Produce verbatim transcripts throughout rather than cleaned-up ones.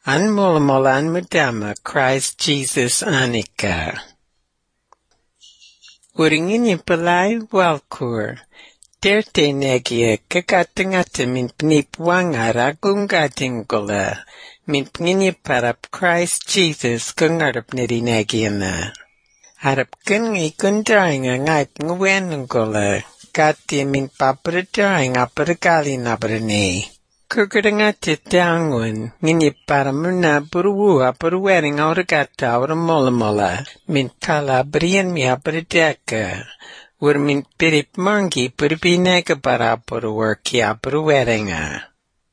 Anmulamolan Mudama Christ Jesus Anika. Uringini palai walkur. Terte negia kakatangata min pnipwangara gungatingola. Min pngini parap Christ Jesus kungarap nirinagiana. Harap kungi kundainga ngay pngwenungola. Kati min paparadaing aparagali nabarani. Kukadangati tangun, ngini paramuna buruwu aparuwering auragata auramolamola, min kalabrian mi aparadeka, ur min pirip mangi purpinega para aparuwerki aparuweringa.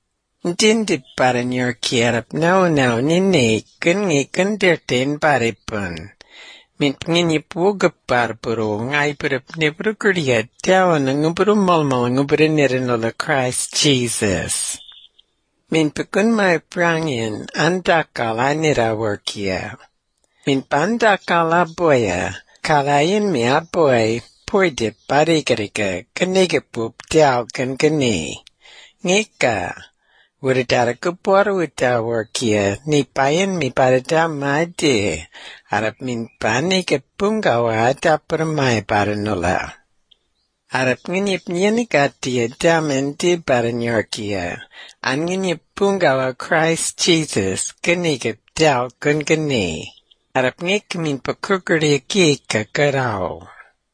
Dindi paranyorki arap now now nini, kungi kundirtin paripun. Min pngini puga parpuru, ngay pirip nibrukuriya, tawan nguburu molmol nguburu nirinola Christ Jesus. Min pekun mai prangin andakal anira workia. Min pandakala boya, kalayin mi aboy, poide parigariga, kanigapup dial kan gani. Ngika, wuridara kupora wuda workia, ni payin mi parada maidi, arap min paniga pungawa adaparamay paranula. Arap nginip nyanikatia damendi baranyorkia. An nginip pungawa Christ Jesus ganigip dal kun gani. Arap ngik min pakukuri kika karao.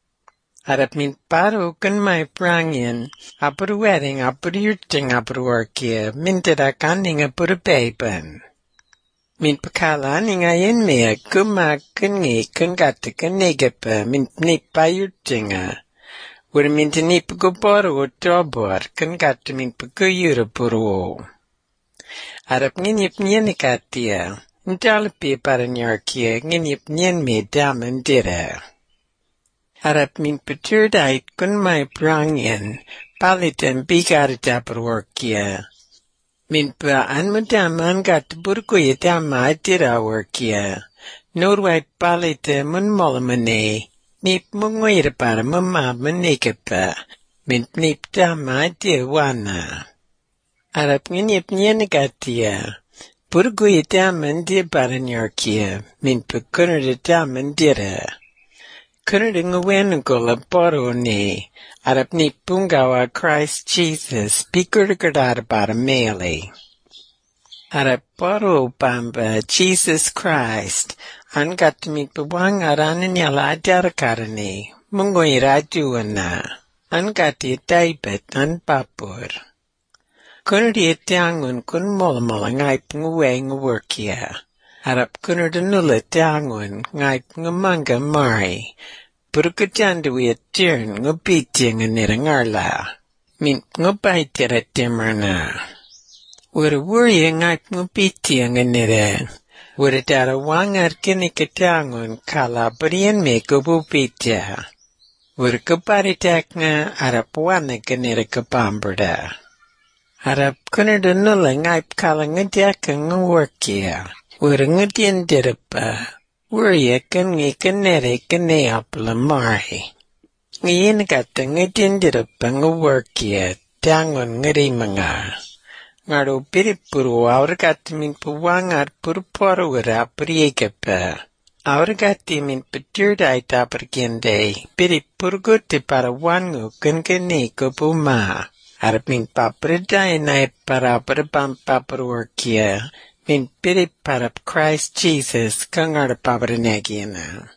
Arap min paru kun may prangin. Apur wedding apur yurting apur workia. Min tirakan nga pur baban. Min pakala nga yin mea kuma kungi kun gata kanigipa min nipa yurtinga. Wur min tini paguboro o dobor kan gata min paguyura puro. Arap nginip nyen katia, ndalapi paranyarkia nginip nyen me damandira. Arap min paturdait kun may prangin, palitan bigarita parworkia. Min pa anmadaman gata burkuya dama dira workia. Norwait palita mun molamane. Nip mungoira para mama manikapa, min nip dama diwana. Arap nginip nyenagatia, burguya daman di baranyorkia, min pukunada daman dira. Kunada ngwenungola boro ni, arap nip pungawa Christ Jesus, bigurgadara para mele. Arap boro bamba Jesus Christ, Angat min pabwangaran niyala adarakarani, mungoira duwana. Angat itaibet an papur. Kunadi itiangun kun molamola ngay pngwe ngworkia. Arap kunada nula tiangun ngay pngamanga mari. Purukutyandawi atirin ngubiti nganirangarla. Min pngabaitira timarna. Wurwuri ngay pngubiti nganira. Wuridara wangar kini ketangun kala berian me kubupita. Wurikaparitakna arap wana kanira kapamberda. Arap kunada nula ngaip kala ngadiaka ngworkia. Wuringadian dirapa. Wuriya kangi kanere kane apla mari. Ngayin kata ngadian dirapa ngworkia tangun ngarimanga. Ngaro piripuru auragati min puwangar puruporo wara priegapa. Auragati min patirdai tapargende, piripurguti para wangu kungani kupuma. Arap min paparadai nai para parabam paparworkia, min piriparap Christ Jesus kangar paparanagiana.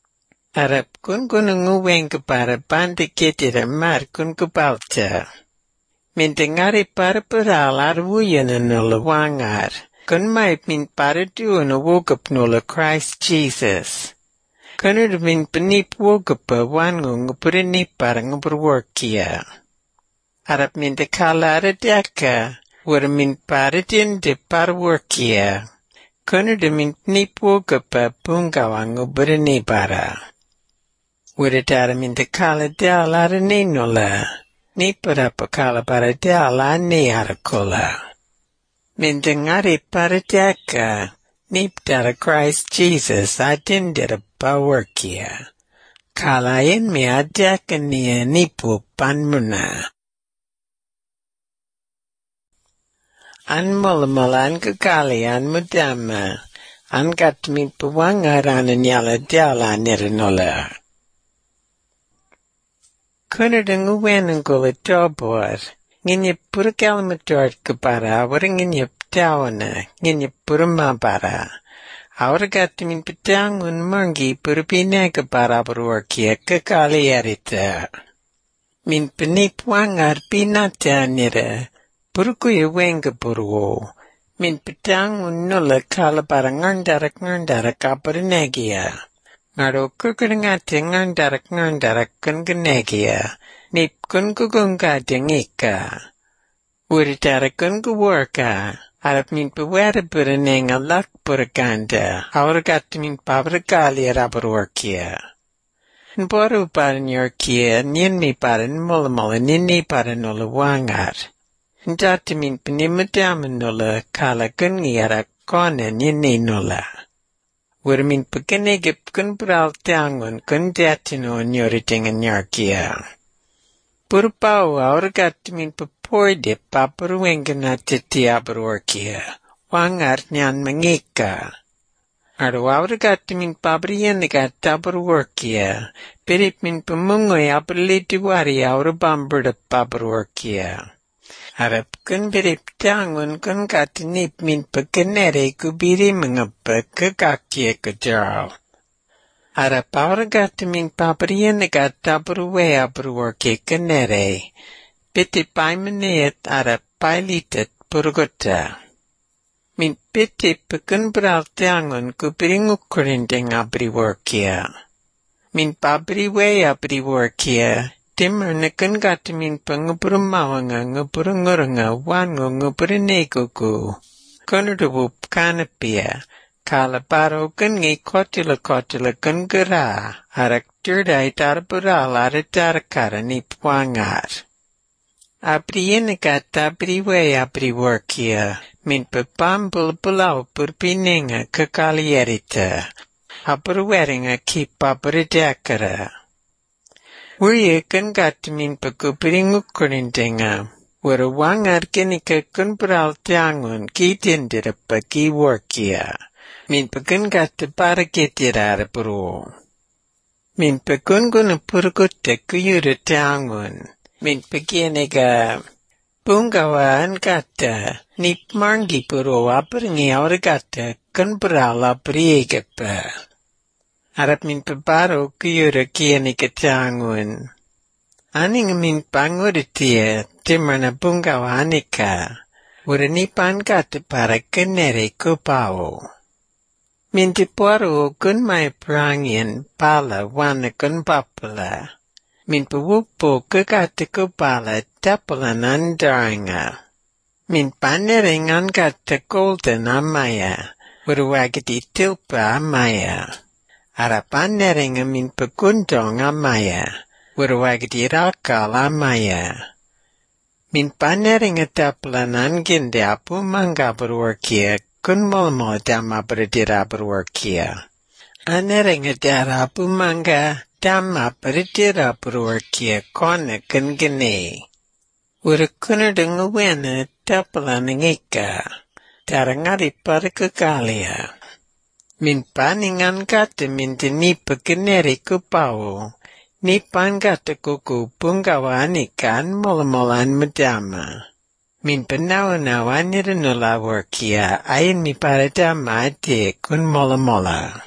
Arap kun kununguweng para bandikitira mar kun kubalta. Mintengari para peral arwuyan nula wangar. Kun may min para duwan wogap nula Christ Jesus. Kunur min panip wogapa wangung purinip para ngaburworkia. Arap min de kalara deka. Wara min para dinde para workia. Kunur de min panip wogapa pungawang uburinipara. Wara dara min de kala dalara ninula. Ni para pakala para dala ni arakola. Mindengari para deka, ni para Christ Jesus adindira paworkia. Kalain mi adeka niya nipu panmuna. An mulamala an kakali an mudama. An gat min puwangaran an yala diala niranola. Kunerdang uwen gula dobor. Nginya pura kalmator kapara. Awara nginya ptawana. Nginya pura mabara. Awara gat min ptangun mangi pura pinaga para baruarkia kakali erita. Min penipwangar pinata nira. Purukuya wenga purwo. Min petangun nula kala para ngandarak ngandarak kaparanegia. Ngaro kukurangate ngandarak ngandarak kunganegia. Nip kungugunga dengika. Uritara kunguwarka. Arap min pewara buranenga lak buraganda. Auragat min pabragali arabarwarkia. Nboru para nyorkia, ninmi para nmulamala, ninni para nula wangar. Ndati min penimadama nula kala kungiara kona ninni nula. Wara min pekenegip kunbral tangun kundatino nyoritinga nyorkia. Purpau auragat min pepordip paparuengana titi abarwarkia. Wangar nyan mangika. Aro auragat min pabrieniga tabarwarkia. Pirip min pemungoy aperlitiwari aurabamberda pabarwarkia. Arap kun birip tangun kun katinip min pekenere kubiri mengapa kekakia kejaral. Arap auragat min pabrieniga tabarwe abarwarkia kenere. Piti paimaneet arap pailitet purgota. Min piti pekun beral tangun kubiringukurinding abriwarkia. Min pabriwe abriwarkia. Timmer nakun gat min pangupurumawanga ngupurungurunga wango ngupurinekuku. Kunudubup kanapia. Kalaparo kungi kotila kotila kungara. Arak turdai tarbural aritarakara nipwangar. Abrieniga tabriwe abriwarkia. Min pepambul pulau purpininga kakalierita. Aperweringa kipaperidakara. Wuriye kan gat min pakupiringukurindinga. Wara wangar kinika kunbral tiangun kitindira paki workia. Min pakun gat para kitirara puru. Min pakun guna purgutta kuyura tiangun. Min pakiniga bungawa an gata. Nip mangi puru aparingi aura gata kunbral apriegapa. Arap min pabaro kuyura kianika tangun. Aning min panguritia timana bungawa anika. Wara nipan gata para kenere kupao. Min tipuaro kun mai prangin pala wana kun papala. Min pawupo kagata kupala tapalan andaringa. Min panering an gata golden amaya. Wara wagati tilpa amaya. Arapaneringa min pagundong amaya. Warawagdi rakal amaya. Min paneringa tapalan anginde apu manga berwarkia. Kun molmo dama berdira berwarkia. Aneringa dara apu manga dama berdira berwarkia kona kun gene. Warakunerdang uwena tapalan ngika. Darangari para kekalia. Min paningan kata min tinipa keneri kupao. Nipan kata kuku punggawa anikan molamolan madama. Min panawa-nawa niranula workia ayin mi paradama ate kun mola-mola.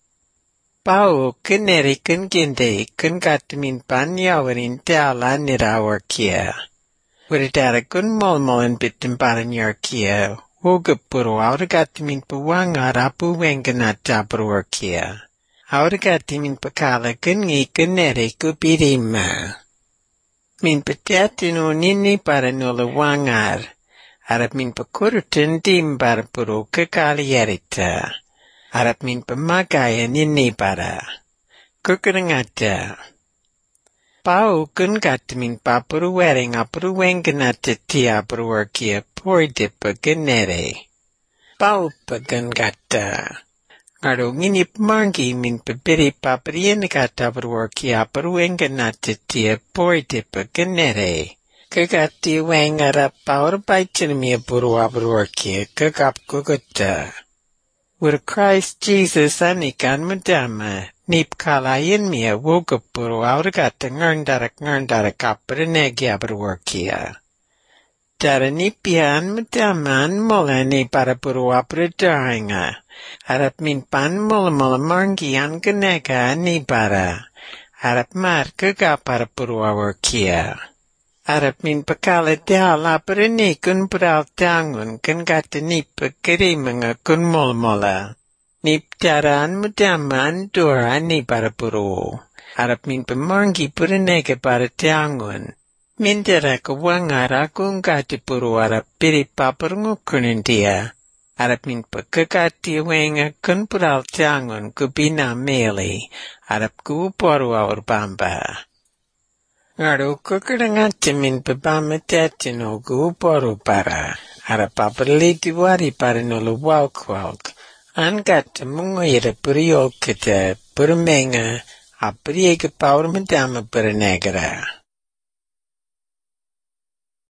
Pao keneri kun ginde kun kata min panyawarin taala nira workia. Waradara kun molamolan bitin paranyorkia. Wogapuro auragat min pawangar apu wenganata berwarkia. Auragat min pakala kungi kunere kupirima. Min patatino nini para nula wangar. Arap min pakurutan dim para puro kakalierita. Arap min pamagaya nini para. Kukurangata. Pau kun gat min papuru wering apuru wenganata tia berwarkia. Pordipa genere. Pau pagan gata. Ngaro nginip mangi min pabiri papriena gata berwarkia peruenga nata tia pordipa genere. Kagati wangara power baitin me buru abruaki, kagap kugutta. With Christ Jesus anikan madama, nip kalayin me a wogapuru aurgata ngandarak ngandarak aprenegi abruakia. Dara nipian madaman molani para buru abredainga. Arap min pan mola mola mangian ganega ni para. Arap mar kagapara buru aurkia. Arap min pakala diala pereni kun beral tangun kun gata nipa kerimanga kun mola mola. Nip daran mudaman dora ni para buru. Arap min pemangi perenega para tangun. Min dara kawangara kun gata buru arap piri papar ngukunin dia. Arap min pakagati wenga kun beral tangun kubina meli. Arap ku paru aur bamba. Ngaru kukadangati min pabama tatino gu paru para. Ara paparliti wari para nolo walk walk. Angata mungoira puriol kita purmenga. Apriega paur madama para negara.